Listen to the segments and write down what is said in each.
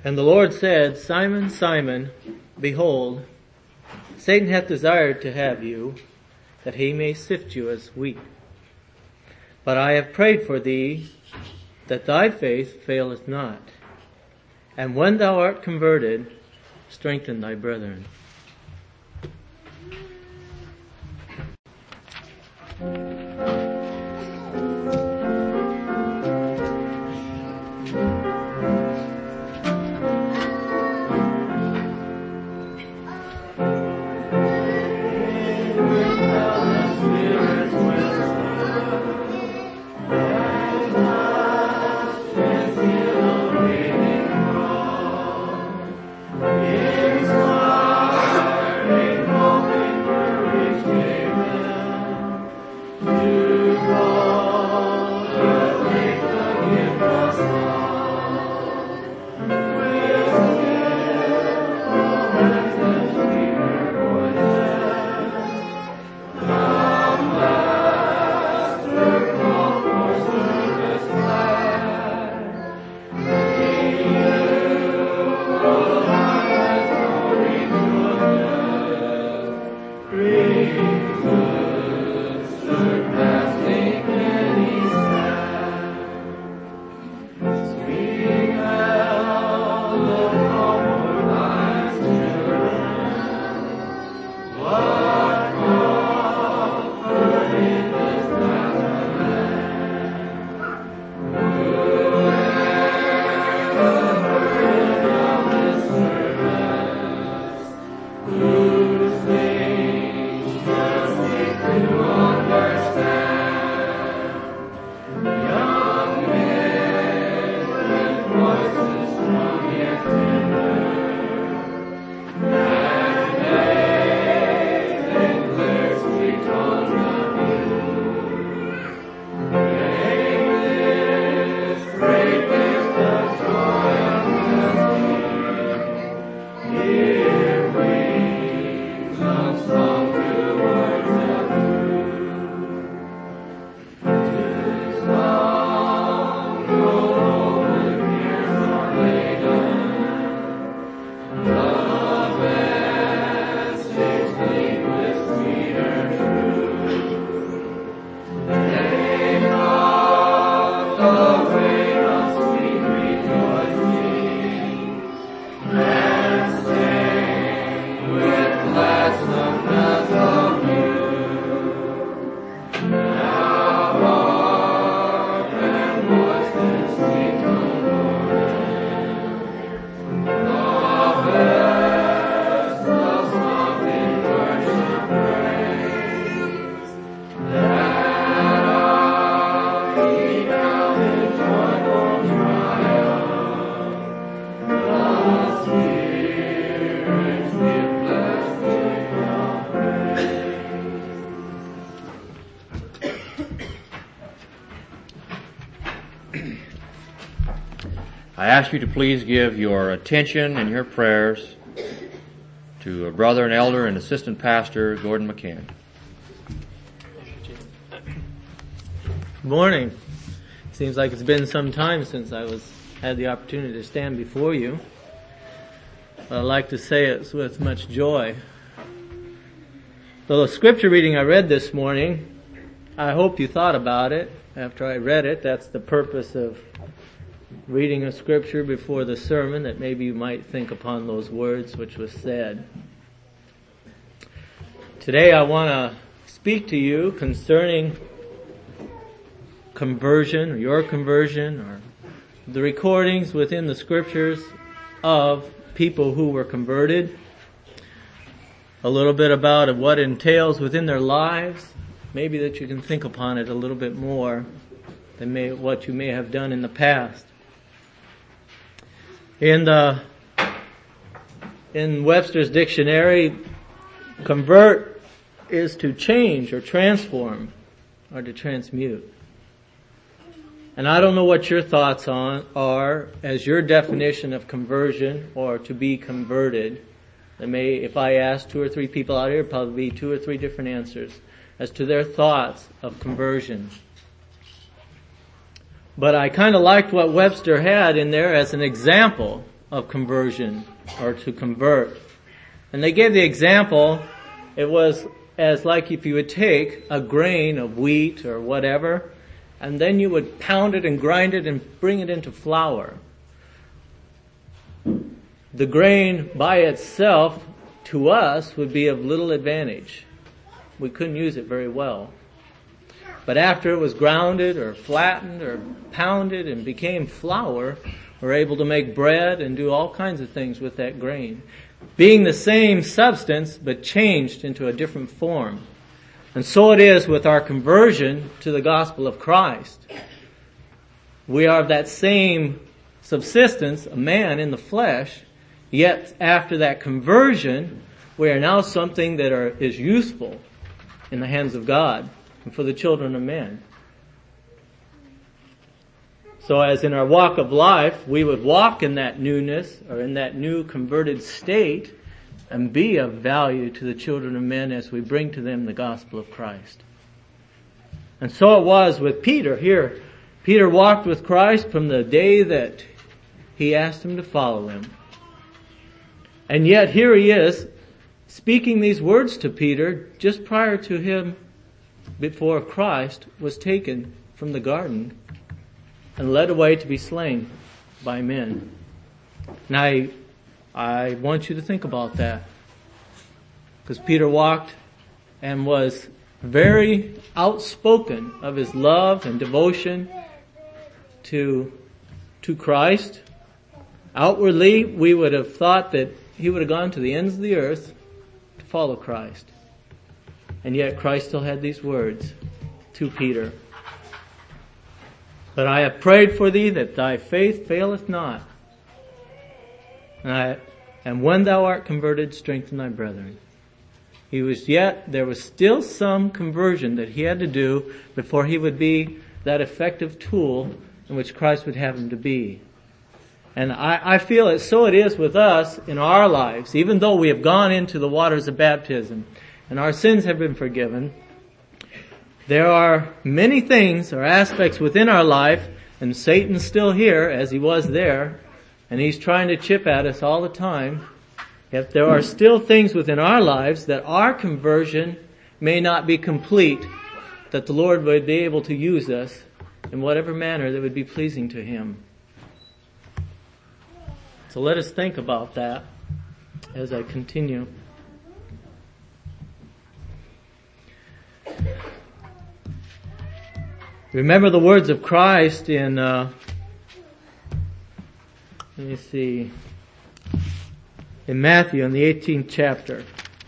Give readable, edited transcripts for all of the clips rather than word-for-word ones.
And the Lord said, Simon, Simon, behold, Satan hath desired to have you, that he may sift you as wheat. But I have prayed for thee, that thy faith faileth not. And when thou art converted, strengthen thy brethren. I ask you to please give your attention and your prayers to a brother and elder and assistant pastor, Gordon McCann. Good morning. Seems like it's been some time since I had the opportunity to stand before you. But I'd like to say it with much joy. So the scripture reading I read this morning, I hope you thought about it after I read it. That's the purpose of reading a scripture before the sermon, that maybe you might think upon those words which was said. Today I want to speak to you concerning conversion, or your conversion, or the recordings within the scriptures of people who were converted. A little bit about what it entails within their lives. Maybe that you can think upon it a little bit more than what you may have done in the past. In Webster's dictionary, convert is to change or transform or to transmute. And I don't know what your thoughts are as your definition of conversion or to be converted. If I ask 2 or 3 people out here, probably be 2 or 3 different answers as to their thoughts of conversion. But I kind of liked what Webster had in there as an example of conversion or to convert. And they gave the example, it was as like if you would take a grain of wheat or whatever, and then you would pound it and grind it and bring it into flour. The grain by itself to us would be of little advantage. We couldn't use it very well. But after it was grounded or flattened or pounded and became flour, we're able to make bread and do all kinds of things with that grain. Being the same substance, but changed into a different form. And so it is with our conversion to the gospel of Christ. We are of that same subsistence, a man in the flesh, yet after that conversion, we are now something that is useful in the hands of God and for the children of men. So as in our walk of life, we would walk in that newness or in that new converted state and be of value to the children of men as we bring to them the gospel of Christ. And so it was with Peter here. Peter walked with Christ from the day that he asked him to follow him. And yet here he is speaking these words to Peter just prior to him before Christ was taken from the garden and led away to be slain by men. Now I want you to think about that. Because Peter walked and was very outspoken of his love and devotion to Christ. Outwardly, we would have thought that he would have gone to the ends of the earth to follow Christ. And yet Christ still had these words to Peter. But I have prayed for thee that thy faith faileth not. And when thou art converted, strengthen thy brethren. There was still some conversion that he had to do before he would be that effective tool in which Christ would have him to be. And I feel it so it is with us in our lives, even though we have gone into the waters of baptism and our sins have been forgiven. There are many things or aspects within our life, and Satan's still here as he was there, and he's trying to chip at us all the time. Yet there are still things within our lives that our conversion may not be complete, that the Lord would be able to use us in whatever manner that would be pleasing to him. So let us think about that as I continue. Remember the words of Christ in, in Matthew in the 18th chapter.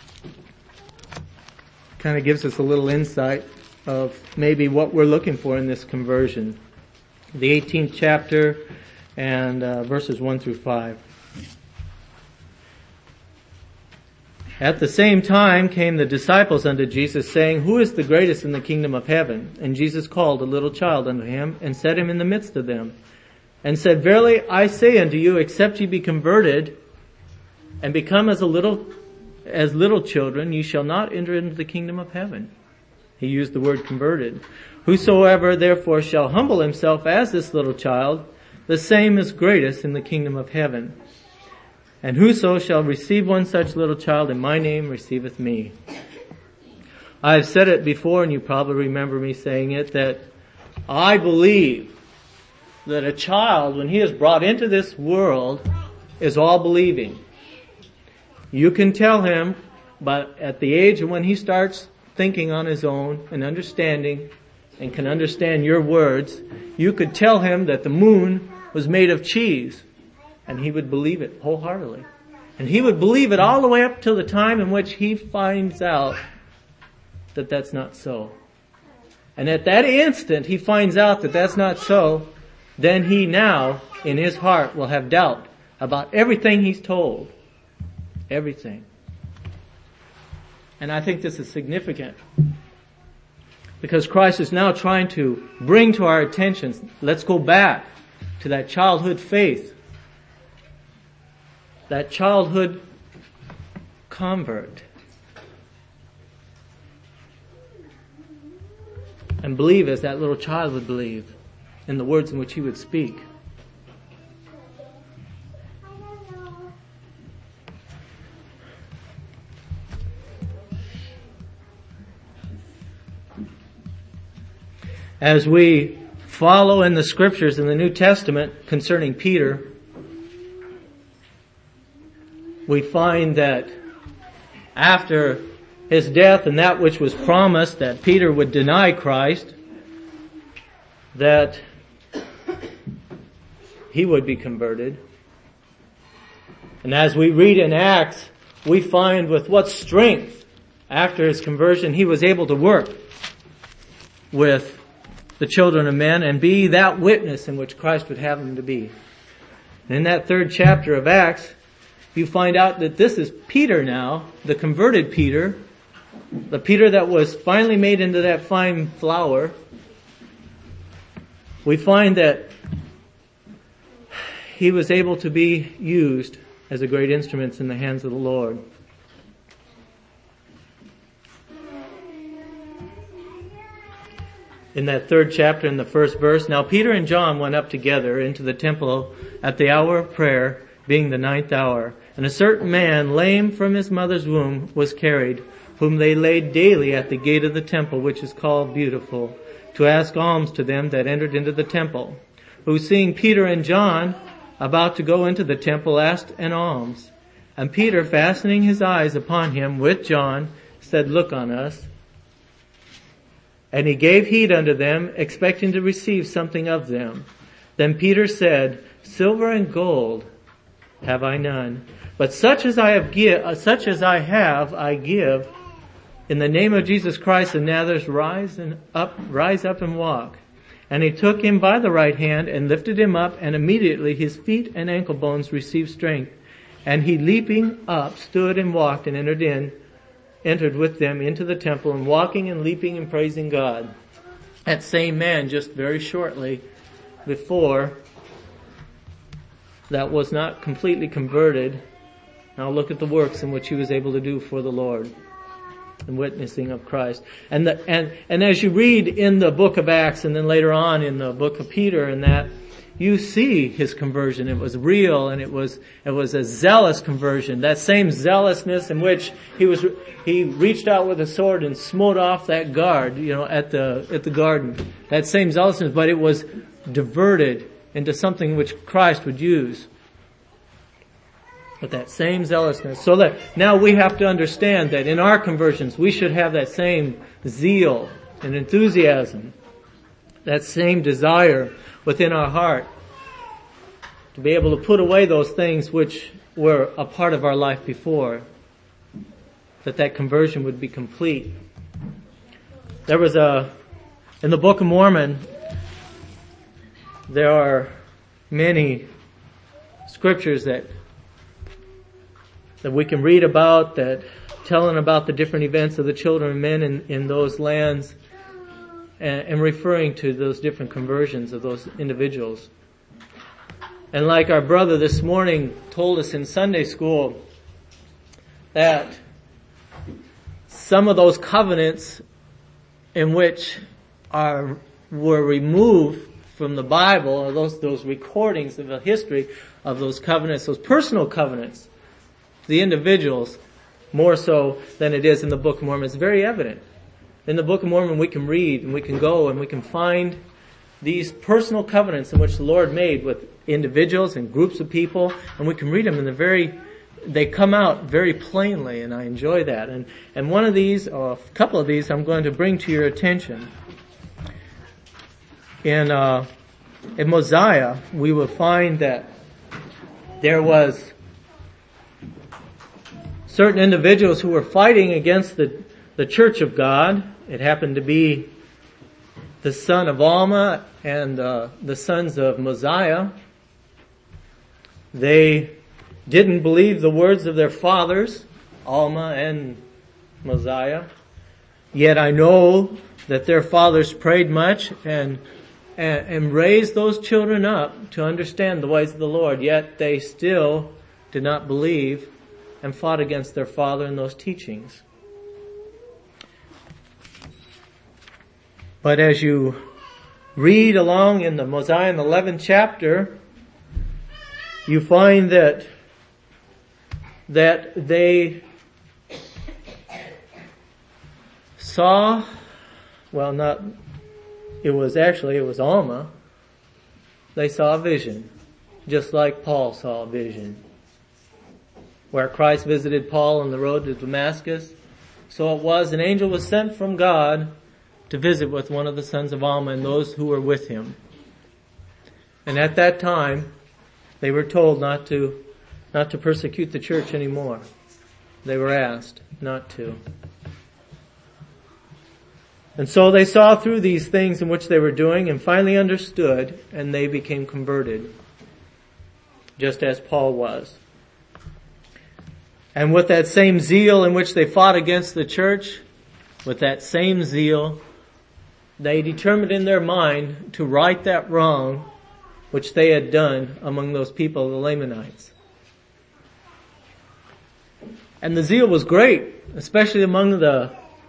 Kind of gives us a little insight of maybe what we're looking for in this conversion. The 18th chapter and verses 1 through 5. At the same time came the disciples unto Jesus, saying, Who is the greatest in the kingdom of heaven? And Jesus called a little child unto him, and set him in the midst of them, and said, Verily I say unto you, except ye be converted, and become as little children, ye shall not enter into the kingdom of heaven. He used the word converted. Whosoever therefore shall humble himself as this little child, the same is greatest in the kingdom of heaven. And whoso shall receive one such little child in my name receiveth me. I have said it before, and you probably remember me saying it, that I believe that a child, when he is brought into this world, is all believing. You can tell him, but at the age of when he starts thinking on his own and understanding and can understand your words, you could tell him that the moon was made of cheese, and he would believe it wholeheartedly. And he would believe it all the way up till the time in which he finds out that that's not so. And at that instant he finds out that that's not so, then he now, in his heart, will have doubt about everything he's told. Everything. And I think this is significant, because Christ is now trying to bring to our attention, let's go back to that childhood faith, that childhood convert, and believe as that little child would believe in the words in which he would speak. As we follow in the scriptures in the New Testament concerning Peter, we find that after his death and that which was promised that Peter would deny Christ, that he would be converted. And as we read in Acts, we find with what strength after his conversion he was able to work with the children of men and be that witness in which Christ would have him to be. And in that 3rd chapter of Acts, you find out that this is Peter now, the converted Peter, the Peter that was finally made into that fine flour. We find that he was able to be used as a great instrument in the hands of the Lord. In that 3rd chapter, in the 1st verse, now Peter and John went up together into the temple at the hour of prayer, being the 9th hour. And a certain man, lame from his mother's womb, was carried, whom they laid daily at the gate of the temple, which is called Beautiful, to ask alms to them that entered into the temple, who seeing Peter and John about to go into the temple asked an alms. And Peter, fastening his eyes upon him with John, said, Look on us. And he gave heed unto them, expecting to receive something of them. Then Peter said, Silver and gold have I none, but such as I have, I give. In the name of Jesus Christ of Nazareth, rise up and walk. And he took him by the right hand and lifted him up, and immediately his feet and ankle bones received strength. And he, leaping up, stood and walked and entered with them into the temple, and walking and leaping and praising God. That same man, just very shortly before, that was not completely converted. Now look at the works in which he was able to do for the Lord and witnessing of Christ. And as you read in the book of Acts and then later on in the book of Peter and that, you see his conversion. It was real, and it was a zealous conversion. That same zealousness in which he reached out with a sword and smote off that guard, at the garden. That same zealousness, but it was diverted into something which Christ would use. With that same zealousness. So that now we have to understand that in our conversions we should have that same zeal and enthusiasm, that same desire within our heart to be able to put away those things which were a part of our life before, that conversion would be complete. There was in the Book of Mormon, there are many scriptures that we can read about, that telling about the different events of the children of men in those lands, and referring to those different conversions of those individuals. And like our brother this morning told us in Sunday school, that some of those covenants in which were removed from the Bible, or those recordings of the history of those covenants, those personal covenants, the individuals, more so than it is in the Book of Mormon. It's very evident. In the Book of Mormon we can read and we can go and we can find these personal covenants in which the Lord made with individuals and groups of people, and we can read them they come out very plainly, and I enjoy that. And one of these, or a couple of these, I'm going to bring to your attention. In Mosiah, we will find that there was certain individuals who were fighting against the church of God. It happened to be the son of Alma and the sons of Mosiah. They didn't believe the words of their fathers, Alma and Mosiah. Yet I know that their fathers prayed much and raised those children up to understand the ways of the Lord. Yet they still did not believe and fought against their father in those teachings. But as you read along in the Mosiah in the 11th chapter, you find that they saw, well, not it was Alma, they saw a vision, just like Paul saw a vision. Where Christ visited Paul on the road to Damascus, so it was, an angel was sent from God to visit with one of the sons of Alma and those who were with him. And at that time, they were told not to persecute the church anymore. They were asked not to. And so they saw through these things in which they were doing and finally understood, and they became converted, just as Paul was. And with that same zeal in which they fought against the church, with that same zeal, they determined in their mind to right that wrong which they had done among those people, the Lamanites. And the zeal was great, especially among the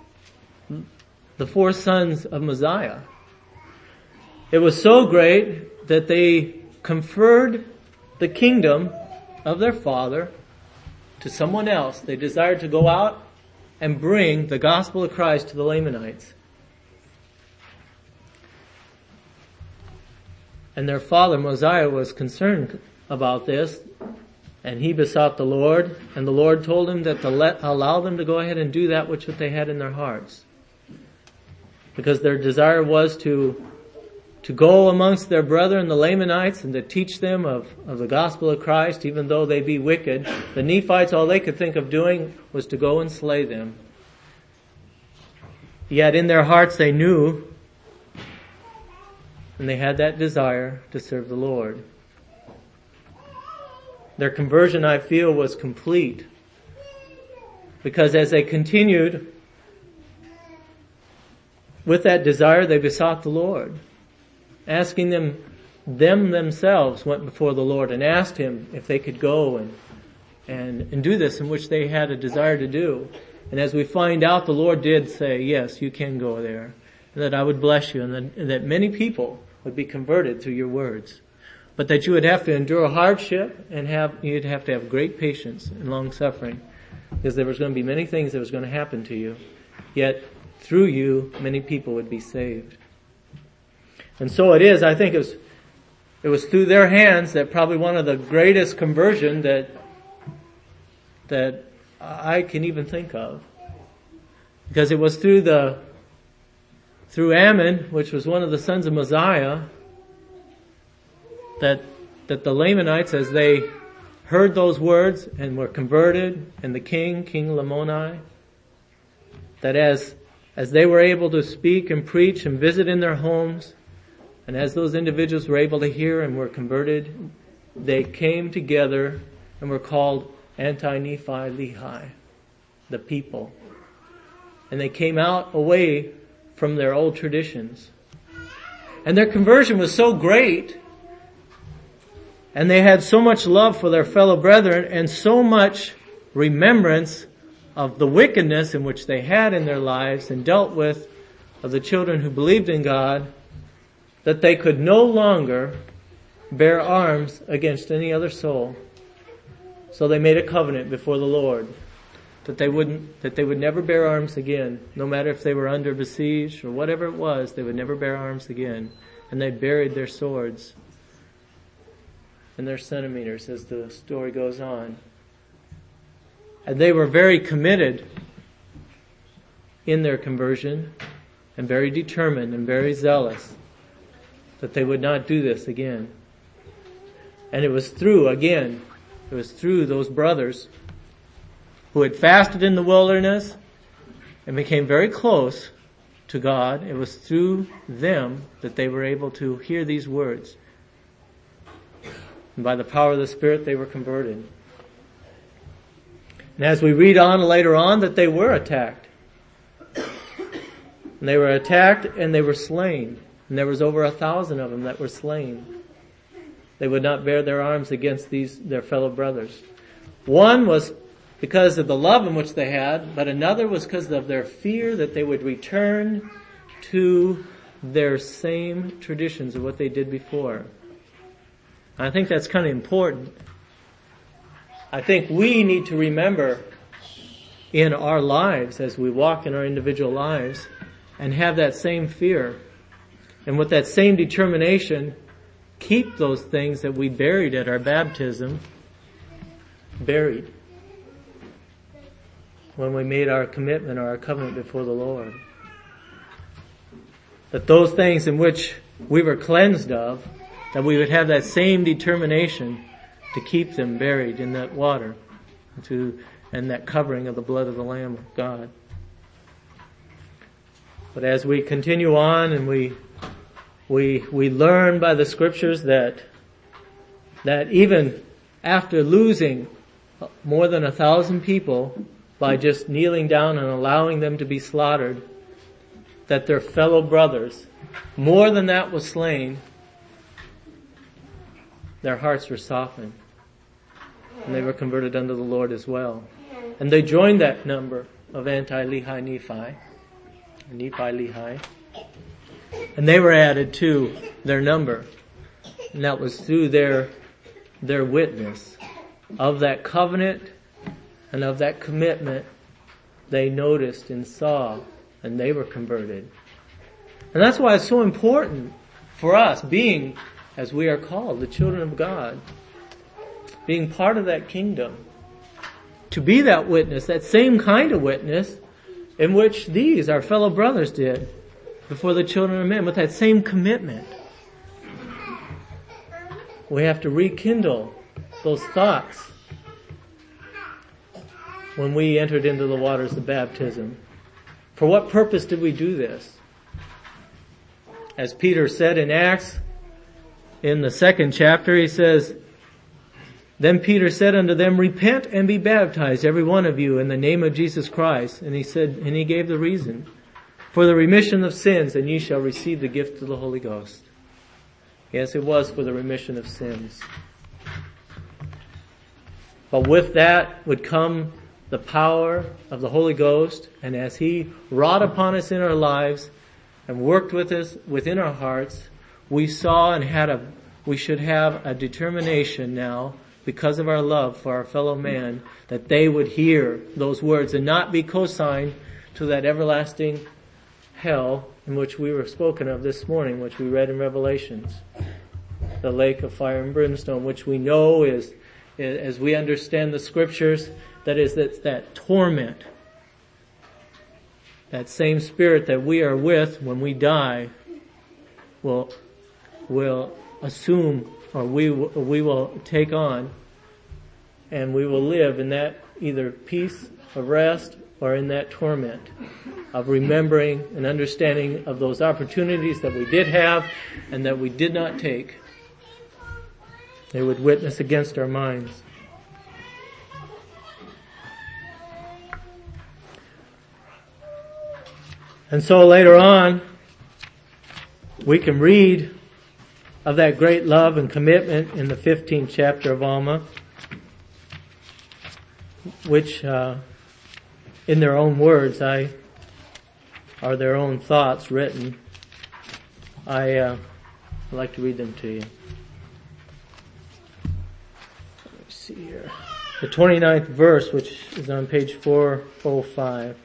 four sons of Mosiah. It was so great that they conferred the kingdom of their father to someone else. They desired to go out and bring the gospel of Christ to the Lamanites. And their father, Mosiah, was concerned about this, and he besought the Lord, and the Lord told him that allow them to go ahead and do that which they had in their hearts. Because their desire was to go amongst their brethren, the Lamanites, and to teach them of the gospel of Christ, even though they be wicked. The Nephites, all they could think of doing was to go and slay them. Yet in their hearts they knew, and they had that desire to serve the Lord. Their conversion, I feel, was complete. Because as they continued with that desire, they besought the Lord. Asking them themselves went before the Lord and asked Him if they could go and do this in which they had a desire to do. And as we find out, the Lord did say, yes, you can go there. And that I would bless you, and that many people would be converted through your words. But that you would have to endure hardship and you'd have to have great patience and long suffering. Because there was going to be many things that was going to happen to you. Yet through you, many people would be saved. And so it is, I think it was through their hands that probably one of the greatest conversion that I can even think of. Because it was through Ammon, which was one of the sons of Mosiah, that the Lamanites, as they heard those words and were converted, and the King Lamoni, that as they were able to speak and preach and visit in their homes, and as those individuals were able to hear and were converted, they came together and were called Anti-Nephi-Lehi, the people. And they came out away from their old traditions. And their conversion was so great, and they had so much love for their fellow brethren and so much remembrance of the wickedness in which they had in their lives and dealt with of the children who believed in God, that they could no longer bear arms against any other soul. So they made a covenant before the Lord that they would never bear arms again, no matter if they were under besiege or whatever it was, they would never bear arms again. And they buried their swords and their centimeters as the story goes on. And they were very committed in their conversion and very determined and very zealous that they would not do this again. And it was through those brothers who had fasted in the wilderness and became very close to God. It was through them that they were able to hear these words. And by the power of the Spirit, they were converted. And as we read on later on, that they were attacked. And they were attacked and they were slain. And there was over 1,000 of them that were slain. They would not bear their arms against their fellow brothers. One was because of the love in which they had, but another was because of their fear that they would return to their same traditions of what they did before. I think that's kind of important. I think we need to remember in our lives as we walk in our individual lives and have that same fear. And with that same determination, keep those things that we buried at our baptism buried when we made our commitment or our covenant before the Lord. That those things in which we were cleansed of, that we would have that same determination to keep them buried in that water and that covering of the blood of the Lamb of God. But as we continue on and we learn by the Scriptures that even after losing more than 1,000 people by just kneeling down and allowing them to be slaughtered, that their fellow brothers, more than that was slain, their hearts were softened. And they were converted unto the Lord as well. And they joined that number of anti-Lehi, Nephi. And they were added to their number. And that was through their witness of that covenant and of that commitment they noticed and saw, and they were converted. And that's why it's so important for us, being, as we are called, the children of God, being part of that kingdom, to be that witness, that same kind of witness in which these, our fellow brothers, did before the children of men, with that same commitment. We have to rekindle those thoughts when we entered into the waters of baptism. For what purpose did we do this? As Peter said in Acts, in the 2nd chapter, he says, "Then Peter said unto them, Repent and be baptized, every one of you, in the name of Jesus Christ." And he gave the reason. "For the remission of sins, and ye shall receive the gift of the Holy Ghost." Yes, it was for the remission of sins. But with that would come the power of the Holy Ghost, and as He wrought upon us in our lives and worked with us within our hearts, we saw and we should have a determination now, because of our love for our fellow man, that they would hear those words and not be consigned to that everlasting hell in which we were spoken of this morning, which we read in Revelations. The lake of fire and brimstone, which we know is, as we understand the Scriptures, that torment. That same spirit that we are with when we die will assume, or we will take on, and we will live in that either peace of rest or in that torment of remembering and understanding of those opportunities that we did have and that we did not take. They would witness against our minds. And so later on, we can read of that great love and commitment in the 15th chapter of Alma, which, in their own words, are their own thoughts written. I'd like to read them to you. Let's see here. The 29th verse, which is on page 405.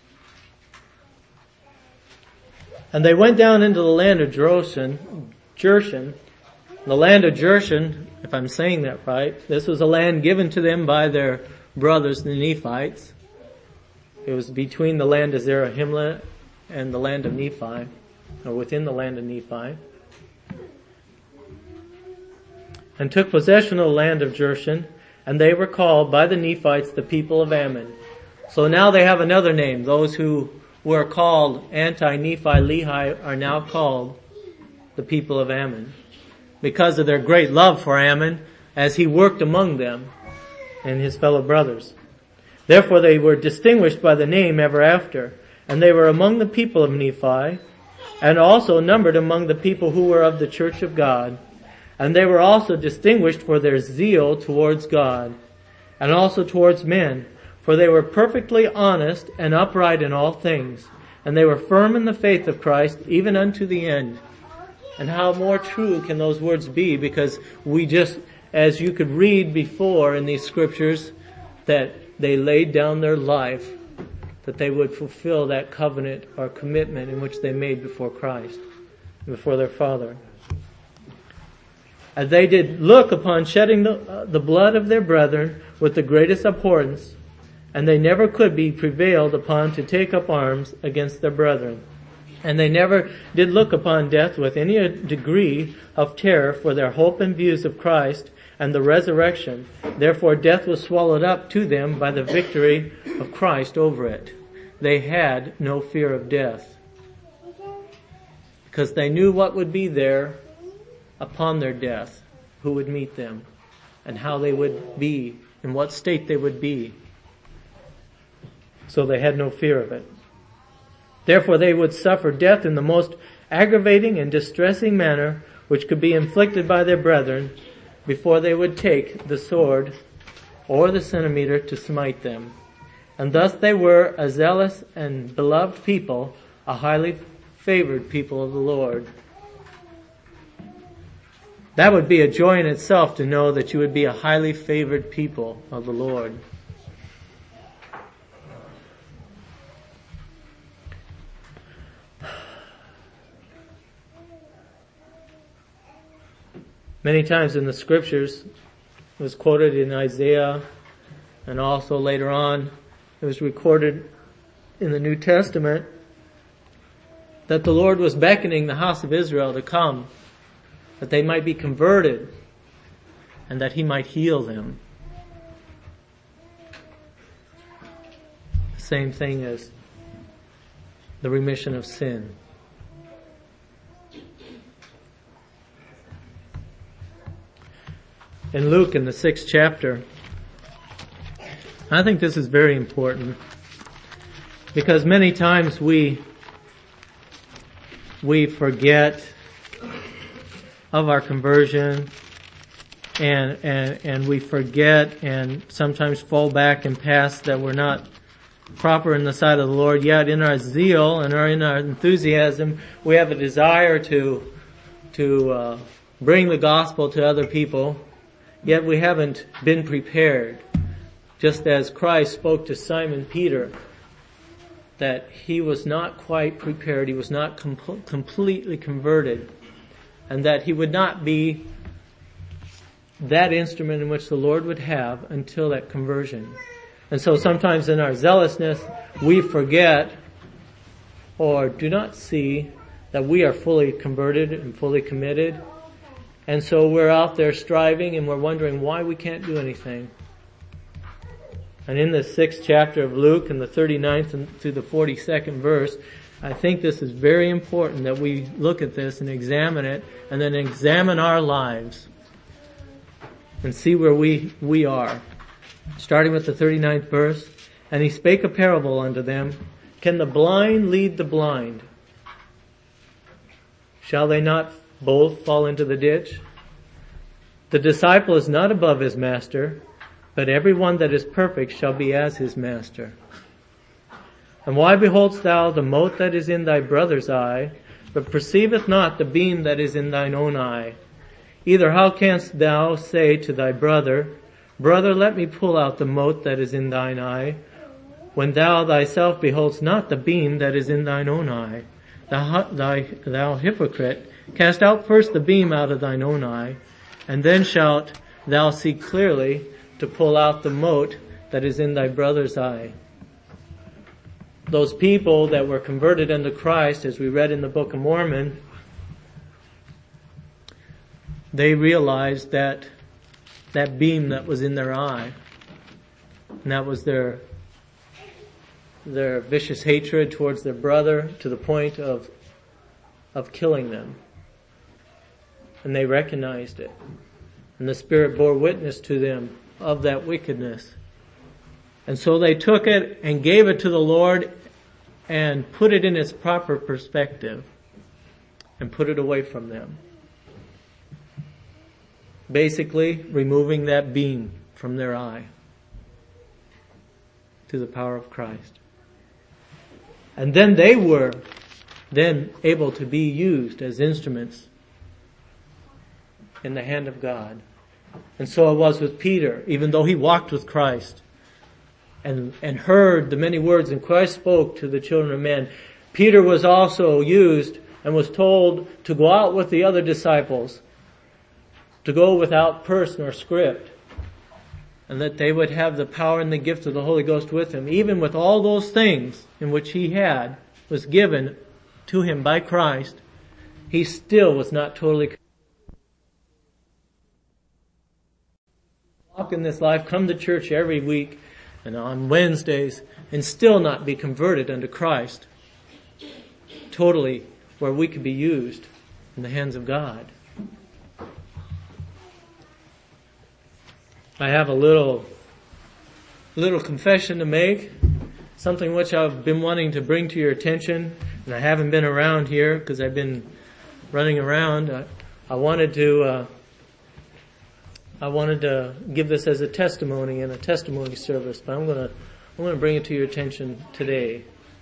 "And they went down into the land of Jershon. The land of Jershon, if I'm saying that right, this was a land given to them by their brothers, the Nephites. It was between the land of Zarahemla and the land of Nephi, or within the land of Nephi. And took possession of the land of Jershon, and they were called by the Nephites the people of Ammon." So now they have another name. Those who were called anti-Nephi-Lehi are now called the people of Ammon, because of their great love for Ammon as he worked among them and his fellow brothers. Therefore they were distinguished by the name ever after, and they were among the people of Nephi, and also numbered among the people who were of the church of God. And they were also distinguished for their zeal towards God, and also towards men, for they were perfectly honest and upright in all things, and they were firm in the faith of Christ, even unto the end. And how more true can those words be? Because we just, as you could read before in these Scriptures, that they laid down their life, that they would fulfill that covenant or commitment in which they made before Christ. before their Father. As they did look upon shedding the blood of their brethren with the greatest abhorrence, and they never could be prevailed upon to take up arms against their brethren. And they never did look upon death with any degree of terror for their hope and views of Christ and the resurrection. Therefore death was swallowed up to them by the victory of Christ over it. They had no fear of death, because they knew what would be there upon their death, who would meet them, and how they would be, in what state they would be. So they had no fear of it. Therefore they would suffer death in the most aggravating and distressing manner which could be inflicted by their brethren before they would take the sword or the centimeter to smite them. And thus they were a zealous and beloved people, a highly favored people of the Lord. That would be a joy in itself, to know that you would be a highly favored people of the Lord. Many times in the scriptures, it was quoted in Isaiah, and also later on it was recorded in the New Testament, that the Lord was beckoning the house of Israel to come, that they might be converted, and that He might heal them. The same thing as the remission of sin. In Luke, in the 6th chapter, I think this is very important, because many times we forget of our conversion, and we forget and sometimes fall back and pass that we're not proper in the sight of the Lord. Yet in our zeal and in our enthusiasm, we have a desire to bring the gospel to other people. Yet we haven't been prepared. Just as Christ spoke to Simon Peter, that he was not quite prepared, he was not completely converted, and that he would not be that instrument in which the Lord would have until that conversion. And so sometimes in our zealousness, we forget or do not see that we are fully converted and fully committed. And so we're out there striving, and we're wondering why we can't do anything. And in the 6th chapter of Luke, in the 39th and to the 42nd verse, I think this is very important that we look at this and examine it, and then examine our lives and see where we are. Starting with the 39th verse, and He spake a parable unto them, can the blind lead the blind? Shall they not both fall into the ditch? The disciple is not above his master, but every one that is perfect shall be as his master. And why beholdest thou the mote that is in thy brother's eye, but perceiveth not the beam that is in thine own eye? Either how canst thou say to thy brother, Brother, let me pull out the mote that is in thine eye, when thou thyself beholdest not the beam that is in thine own eye? Thou hypocrite, cast out first the beam out of thine own eye, and then shalt thou see clearly to pull out the mote that is in thy brother's eye. Those people that were converted unto Christ, as we read in the Book of Mormon, they realized that beam that was in their eye, and that was their vicious hatred towards their brother, to the point of killing them. And they recognized it. And the Spirit bore witness to them of that wickedness. And so they took it and gave it to the Lord and put it in its proper perspective and put it away from them. Basically, removing that beam from their eye to the power of Christ. And then they were then able to be used as instruments in the hand of God. And so it was with Peter, even though he walked with Christ and heard the many words and Christ spoke to the children of men. Peter was also used and was told to go out with the other disciples, to go without purse nor script, and that they would have the power and the gift of the Holy Ghost with him, even with all those things in which he was given to him by Christ, he still was not totally walk in this life, come to church every week and on Wednesdays, and still not be converted unto Christ totally, where we could be used in the hands of God. I have a little confession to make, something which I've been wanting to bring to your attention, and I haven't been around here because I've been running around. I wanted to give this as a testimony in a testimony service, but I'm going to bring it to your attention today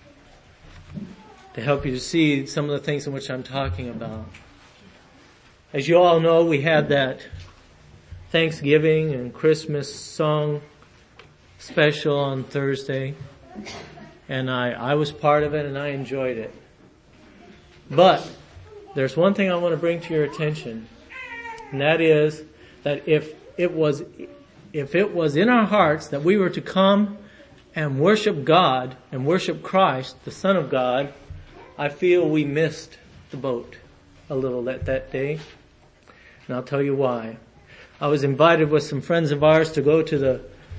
to help you to see some of the things in which I'm talking about. As you all know, we had that Thanksgiving and Christmas song special on Thursday, and I was part of it and I enjoyed it. But there's one thing I want to bring to your attention, and that is that if it was in our hearts that we were to come and worship God and worship Christ, the Son of God, I feel we missed the boat a little that day. And I'll tell you why. I was invited with some friends of ours to go to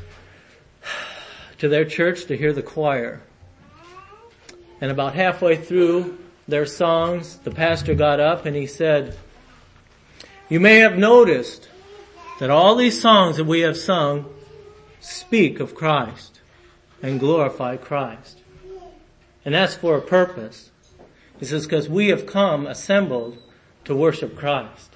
their church to hear the choir. And about halfway through their songs, the pastor got up and he said, "You may have noticed that all these songs that we have sung speak of Christ and glorify Christ. And that's for a purpose." He says, because we have come assembled to worship Christ.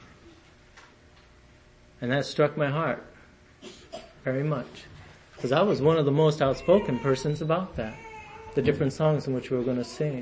And that struck my heart very much. Because I was one of the most outspoken persons about that. The different songs in which we were going to sing.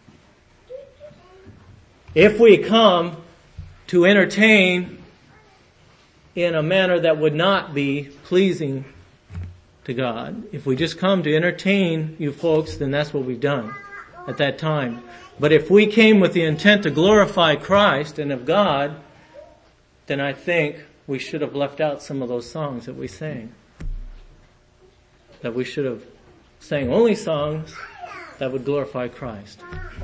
If we come to entertain in a manner that would not be pleasing to God, if we just come to entertain you folks, then that's what we've done at that time. But if we came with the intent to glorify Christ and of God, then I think we should have left out some of those songs that we sang. That we should have sang only songs that would glorify Christ.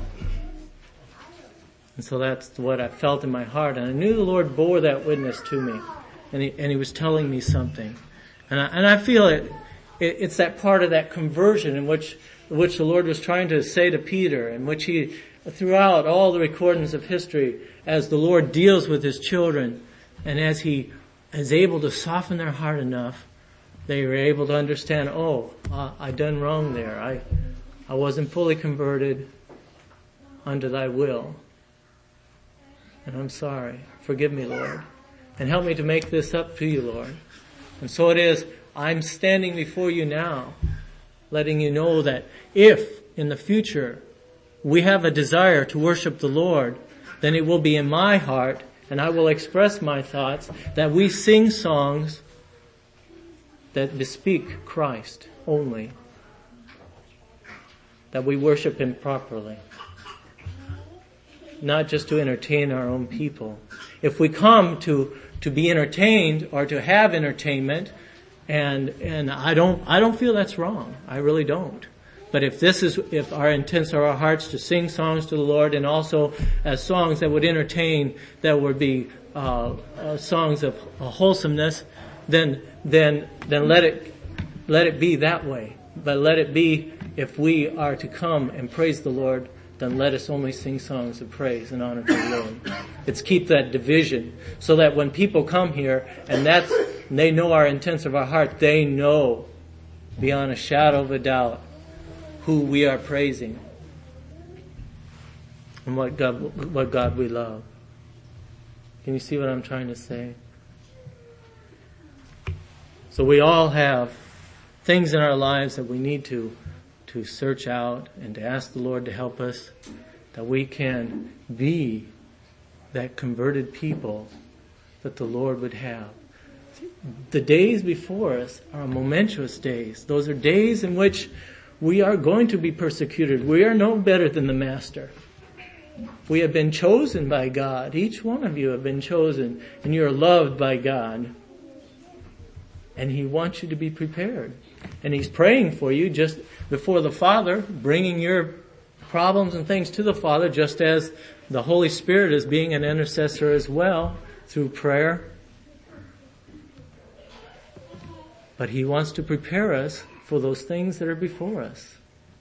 And so that's what I felt in my heart. And I knew the Lord bore that witness to me. And He was telling me something. And I feel it's that part of that conversion in which the Lord was trying to say to Peter, in which He, throughout all the recordings of history, as the Lord deals with His children, and as He is able to soften their heart enough, they were able to understand, I done wrong there. I wasn't fully converted unto Thy will. And I'm sorry. Forgive me, Lord. And help me to make this up to You, Lord. And so it is, I'm standing before You now, letting You know that if in the future we have a desire to worship the Lord, then it will be in my heart, and I will express my thoughts, that we sing songs that bespeak Christ only. That we worship Him properly. Not just to entertain our own people. If we come to be entertained or to have entertainment, and I don't feel that's wrong. I really don't. But if our intents are our hearts to sing songs to the Lord, and also as songs that would entertain, that would be songs of wholesomeness, then let it be that way. But let it be, if we are to come and praise the Lord, then let us only sing songs of praise and honor to the Lord. It's keep that division, so that when people come here and they know our intents of our heart, they know beyond a shadow of a doubt who we are praising and what God we love. Can you see what I'm trying to say? So we all have things in our lives that we need to search out and to ask the Lord to help us, that we can be that converted people that the Lord would have. The days before us are momentous days. Those are days in which we are going to be persecuted. We are no better than the Master. We have been chosen by God. Each one of you have been chosen, and you're loved by God. And He wants you to be prepared. And He's praying for you just before the Father, bringing your problems and things to the Father, just as the Holy Spirit is being an intercessor as well through prayer. But He wants to prepare us for those things that are before us.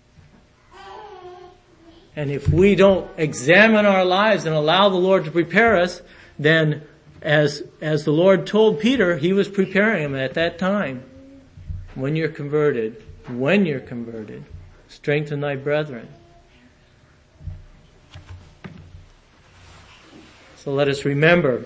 And if we don't examine our lives and allow the Lord to prepare us, then as the Lord told Peter, He was preparing him at that time. When you're converted, strengthen thy brethren. So let us remember,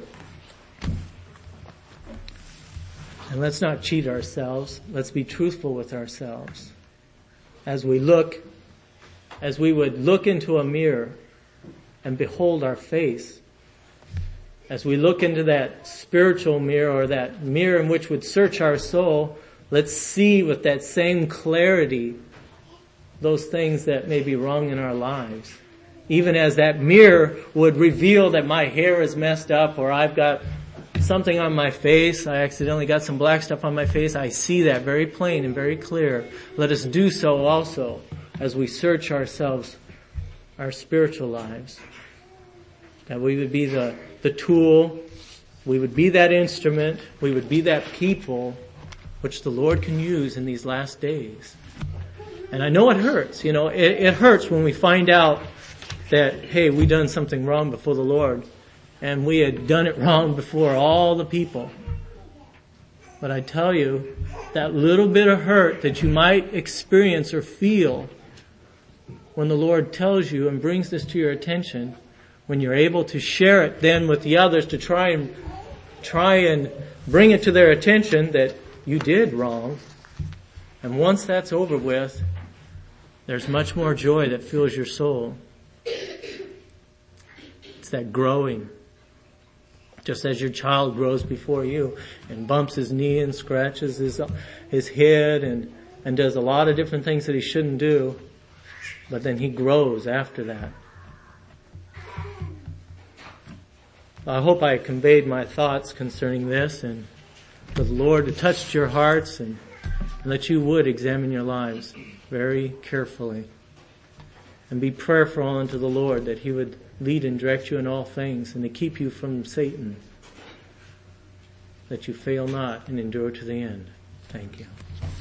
and let's not cheat ourselves. Let's be truthful with ourselves. As we would look into a mirror and behold our face, as we look into that spiritual mirror or that mirror in which would search our soul, let's see with that same clarity those things that may be wrong in our lives. Even as that mirror would reveal that my hair is messed up or I've got something on my face, I accidentally got some black stuff on my face, I see that very plain and very clear. Let us do so also as we search ourselves, our spiritual lives. That we would be the tool, we would be that instrument, we would be that people which the Lord can use in these last days. And I know it hurts, it hurts when we find out that, hey, we done something wrong before the Lord, and we had done it wrong before all the people. But I tell you, that little bit of hurt that you might experience or feel when the Lord tells you and brings this to your attention, when you're able to share it then with the others to try and bring it to their attention that you did wrong. And once that's over with, there's much more joy that fills your soul. It's that growing. Just as your child grows before you and bumps his knee and scratches his head and does a lot of different things that he shouldn't do, but then he grows after that. I hope I conveyed my thoughts concerning this, and for the Lord to touch your hearts and that you would examine your lives very carefully and be prayerful unto the Lord that He would lead and direct you in all things and to keep you from Satan, that you fail not and endure to the end. Thank you.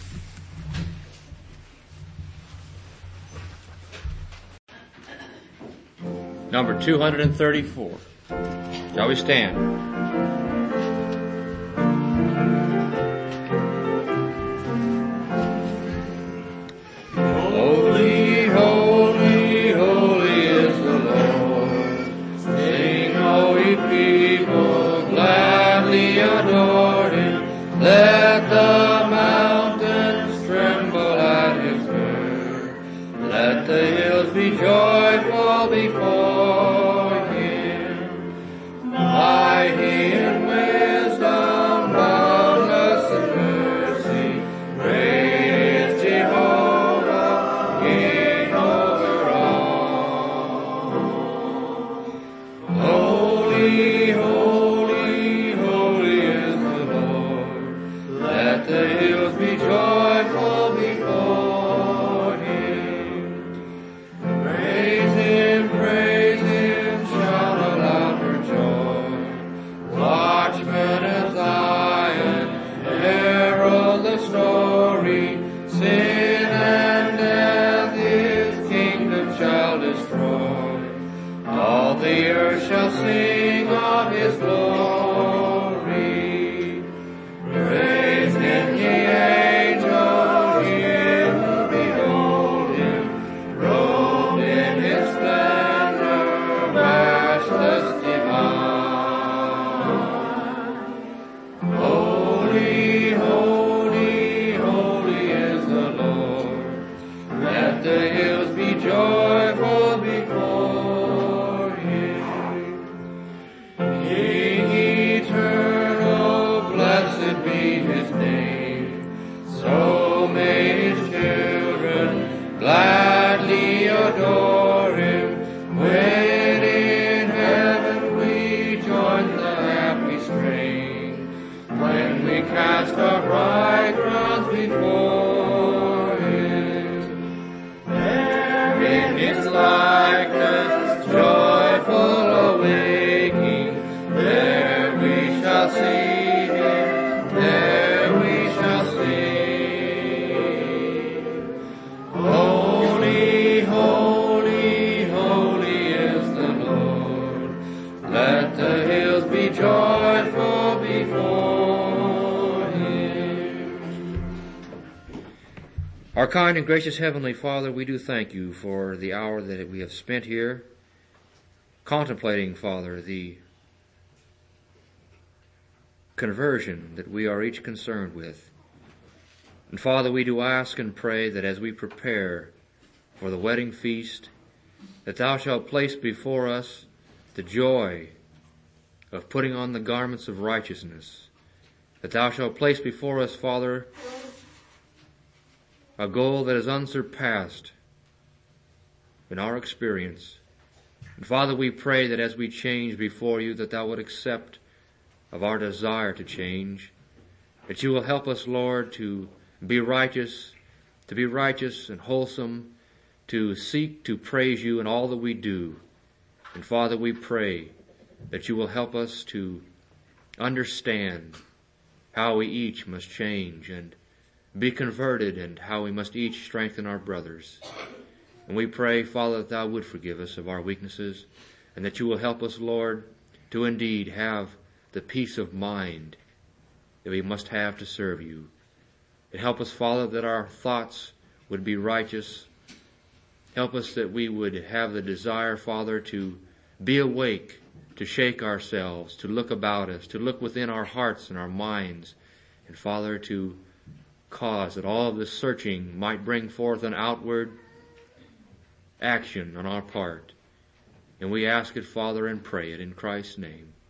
Number 234. Shall we stand? Holy, holy, holy is the Lord. Sing, all ye people, gladly adore Him. Let the mountains tremble at His word. Let the hills be joyful before Him. Mighty in wisdom, boundless in mercy, great is Jehovah, King over all. Holy, holy, holy is the Lord. Let the hills be joyful before Him. Praise Him, shout aloud for joy. Watchmen of Zion, herald the story. Sin and death His kingdom shall destroy. All the earth shall sing of His glory. Praise Him, ye angels, ye who behold Him, robed in His splendor, matchless divine. Holy, holy, holy is the Lord. Let the hills be joyful before Him. King eternal, blessed be His name. So may His children gladly adore Him when Our kind and gracious Heavenly Father, we do thank you for the hour that we have spent here contemplating, Father, the conversion that we are each concerned with. And Father, we do ask and pray that as we prepare for the wedding feast, that Thou shalt place before us the joy of putting on the garments of righteousness, that Thou shalt place before us, Father, a goal that is unsurpassed in our experience. And Father, we pray that as we change before you, that Thou would accept of our desire to change, that you will help us, Lord, to be righteous and wholesome, to seek to praise you in all that we do. And Father, we pray that you will help us to understand how we each must change and be converted, and how we must each strengthen our brothers. And we pray, Father, that Thou would forgive us of our weaknesses, and that you will help us, Lord, to indeed have the peace of mind that we must have to serve you. And help us, Father, that our thoughts would be righteous. Help us that we would have the desire, Father, to be awake, to shake ourselves, to look about us, to look within our hearts and our minds, and Father, to cause that all of this searching might bring forth an outward action on our part. And we ask it, Father, and pray it in Christ's name.